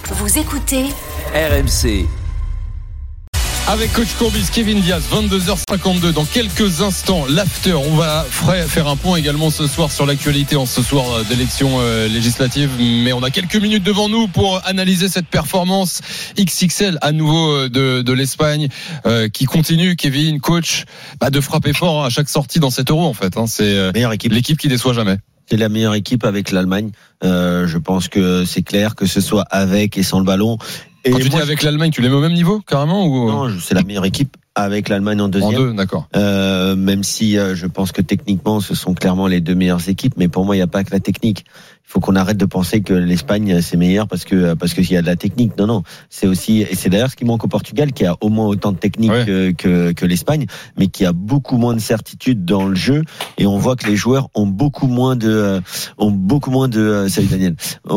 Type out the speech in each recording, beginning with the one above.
Vous écoutez RMC. Avec coach Courbis, Kevin Diaz, 22h52. Dans quelques instants, l'after. On va faire un point également ce soir sur l'actualité en ce soir d'élection législative. Mais on a quelques minutes devant nous pour analyser cette performance XXL à nouveau de l'Espagne qui continue, Kevin, coach, de frapper fort à chaque sortie dans cet Euro en fait. C'est l'équipe qui déçoit jamais. C'est la meilleure équipe avec l'Allemagne. Je pense que c'est clair que ce soit avec et sans le ballon. Et quand tu dis avec l'Allemagne, tu les mets au même niveau carrément ou... Non, c'est la meilleure équipe avec l'Allemagne en deuxième. En deux, d'accord. Même si je pense que techniquement, ce sont clairement les deux meilleures équipes. Mais pour moi, il n'y a pas que la technique. Il faut qu'on arrête de penser que l'Espagne c'est meilleur parce qu'il y a de la technique. Non, c'est aussi, et c'est d'ailleurs ce qui manque au Portugal, qui a au moins autant de technique que l'Espagne, mais qui a beaucoup moins de certitude dans le jeu. Et on voit que les joueurs ont beaucoup moins de salut Daniel.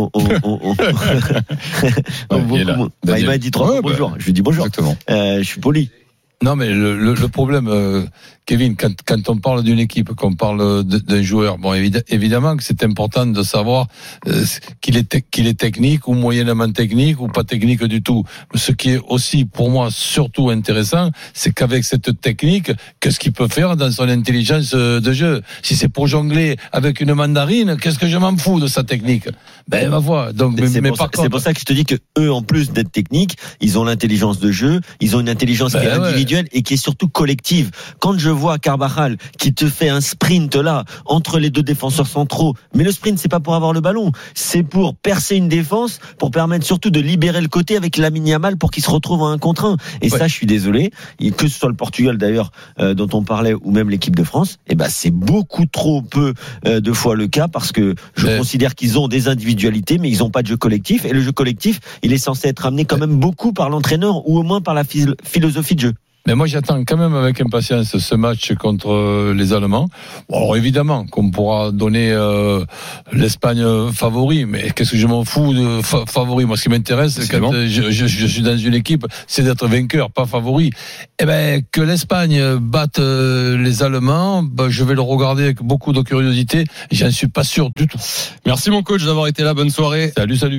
Il m'a dit 3 fois bonjour. Je lui dis bonjour. Exactement. Je suis poli. Non, mais le problème, Kevin, quand on parle d'une équipe, qu'on parle d'un joueur, bon, évidemment que c'est important de savoir qu'il est technique ou moyennement technique ou pas technique du tout. Ce qui est aussi, pour moi, surtout intéressant, c'est qu'avec cette technique, qu'est-ce qu'il peut faire dans son intelligence de jeu? Si c'est pour jongler avec une mandarine, qu'est-ce que je m'en fous de sa technique? Ma voix. Donc, c'est pour ça que je te dis que eux, en plus d'être techniques, ils ont l'intelligence de jeu, ils ont une intelligence qui est individuelle et qui est surtout collective. Quand je vois Carvajal qui te fait un sprint là entre les deux défenseurs centraux, mais le sprint c'est pas pour avoir le ballon, c'est pour percer une défense, pour permettre surtout de libérer le côté avec Lamine Yamal pour qu'il se retrouve en 1 contre 1. Et ça, je suis désolé, que ce soit le Portugal d'ailleurs dont on parlait ou même l'équipe de France, c'est beaucoup trop peu de fois le cas parce que je considère qu'ils ont des individualités mais ils ont pas de jeu collectif, et le jeu collectif il est censé être amené quand même beaucoup par l'entraîneur ou au moins par la philosophie de jeu. Mais moi, j'attends quand même avec impatience ce match contre les Allemands. Bon, alors évidemment qu'on pourra donner l'Espagne favori, mais qu'est-ce que je m'en fous de favori? Moi, ce qui m'intéresse, quand je suis dans une équipe, c'est d'être vainqueur, pas favori. Que l'Espagne batte les Allemands, je vais le regarder avec beaucoup de curiosité. J'en suis pas sûr du tout. Merci mon coach d'avoir été là. Bonne soirée. Salut.